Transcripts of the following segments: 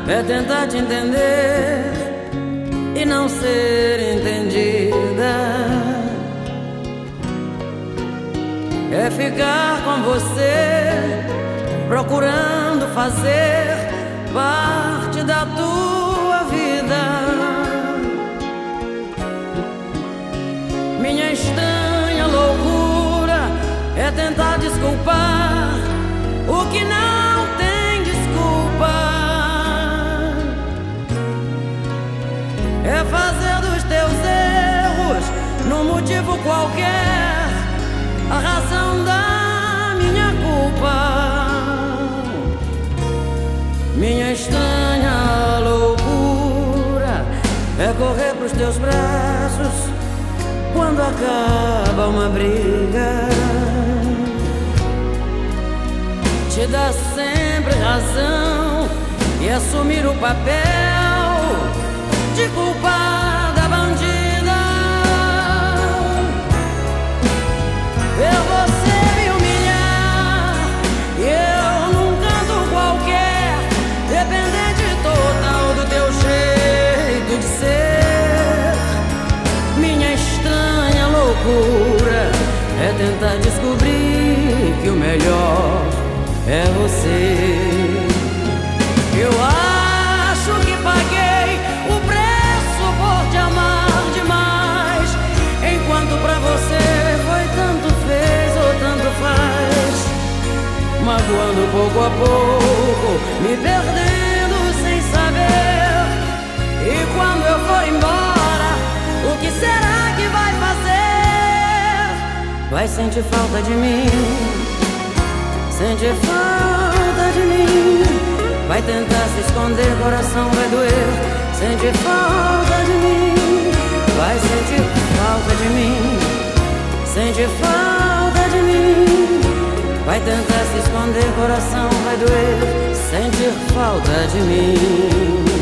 é tentar te entender e não ser entendida. É ficar com você, procurando fazer parte da tua vida. Minha estranha loucura é tentar desculpar o que não tem desculpa. É fazer dos teus erros, num motivo qualquer, a razão da minha culpa. Minha estranha loucura é correr pros teus braços quando acaba uma briga. Te dar sempre razão e assumir o papel de culpada bandida. Ver você me humilhar e eu num canto qualquer, dependente total do teu jeito de ser. Minha estranha loucura é tentar descobrir que o melhor é você. Eu acho que paguei o preço por te amar demais, enquanto pra você foi tanto fez ou tanto faz, magoando pouco a pouco, me perdendo sem saber. E quando eu for embora, o que será que vai fazer? Vai sentir falta de mim, sentir falta de mim. Vai tentar se esconder, coração vai doer. Sentir falta de mim. Vai sentir falta de mim, sentir falta de mim. Vai tentar se esconder, coração vai doer. Sentir falta de mim.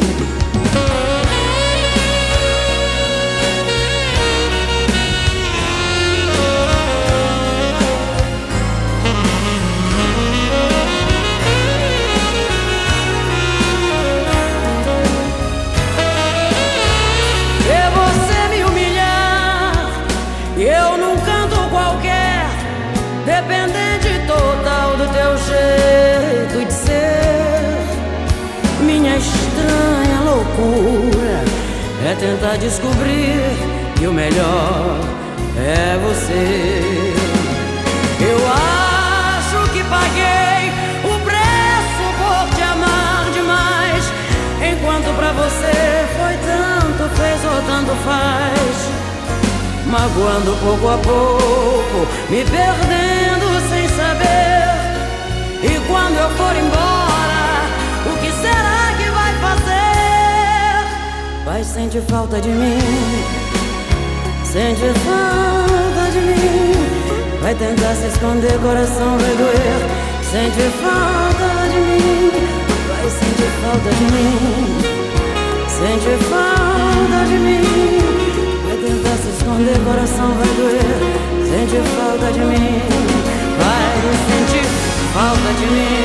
Eu num canto qualquer, dependente total do teu jeito de ser. Minha estranha loucura é tentar descobrir que o melhor é você. Eu acho que paguei o preço por te amar demais, enquanto pra você foi tanto fez ou tanto faz, magoando pouco a pouco, me perdendo sem saber. E quando eu for embora, o que será que vai fazer? Vai sentir falta de mim, sentir falta de mim. Vai tentar se esconder, coração vai doer. Sentir falta de mim. Vai sentir falta de mim, sentir falta de mim. Vai tentar se esconder, coração vai doer. Sentir falta de mim, vai sentir falta de mim.